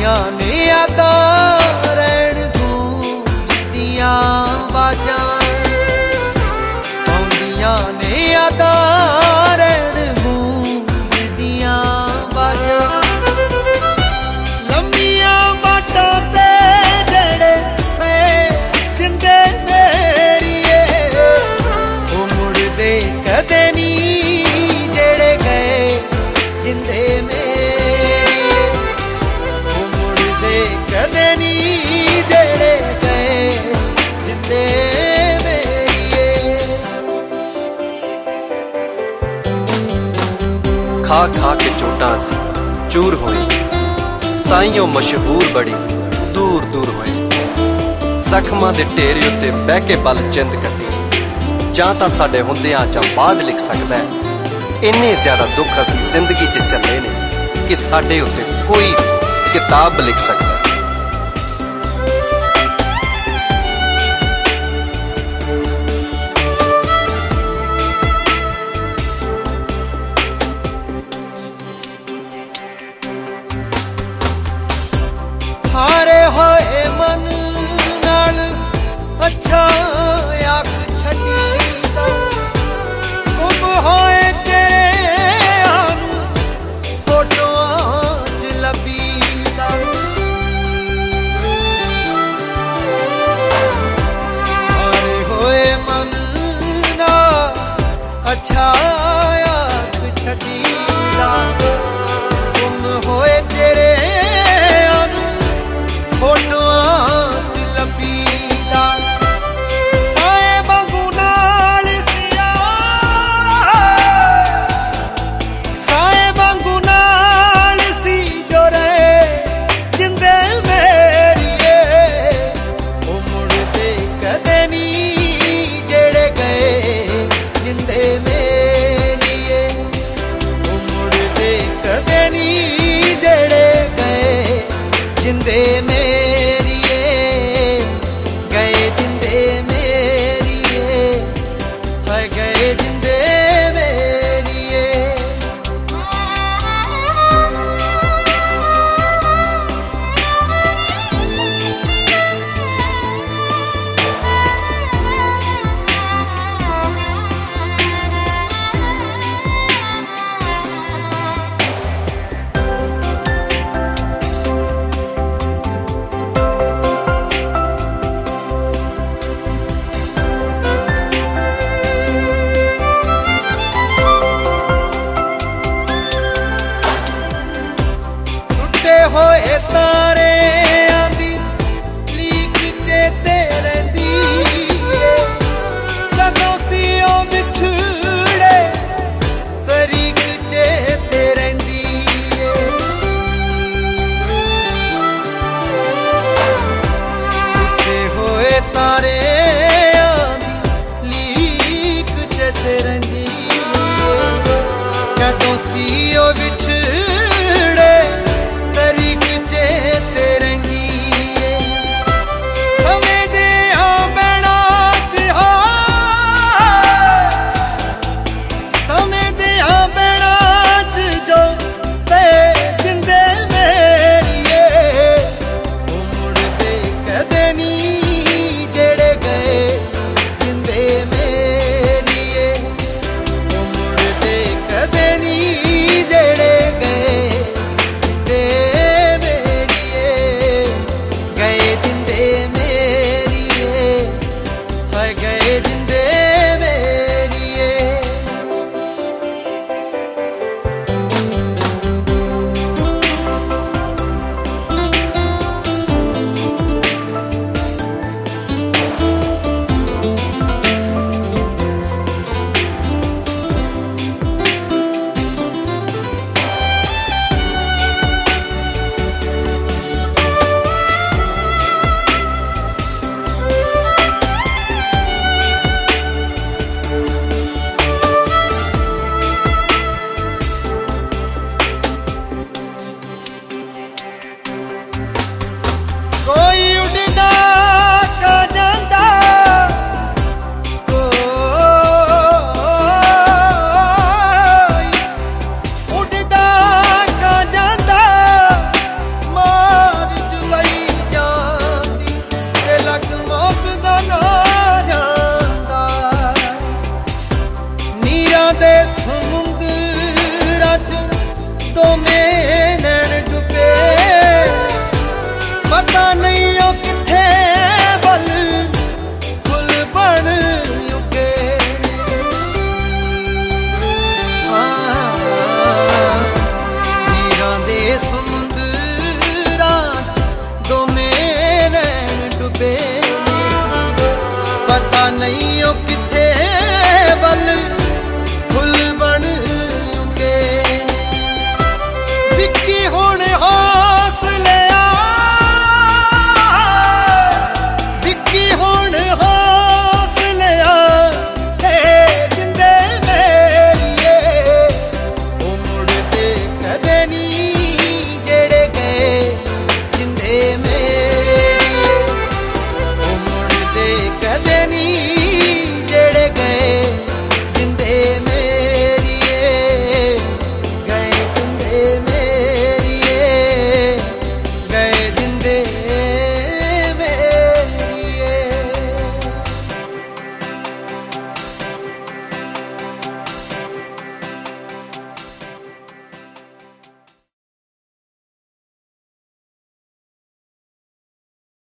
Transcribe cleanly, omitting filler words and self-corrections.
आउंदियां ने यादां रैण गूंजदियां बाजां आउंदियां ने यादां रैण गूंजदियां बाजां लम्मियां बाटां ते जेड़े मैं जिंदे मेरिए ओ मुड़दे कदे नहीं जेड़े गए जिंदे मेरिए ओ मुड़दे कदे नहीं जेड़े गए जिंदे मेरिए। खा खा के चोटां असी चूर होए ताइयों मशहूर बड़ी दूर दूर होए जख्मां दे ढेरे उत्ते बह के बल जिंद कट्टी जां तां साडे हुंदियां जां बाद लिख सकदा है। इन्ने ज्यादा दुख असी जिंदगी च झल्ले ने कि साडे उत्ते कोई किताब लिख सकदा है। हारे होए मन नाल अच्छा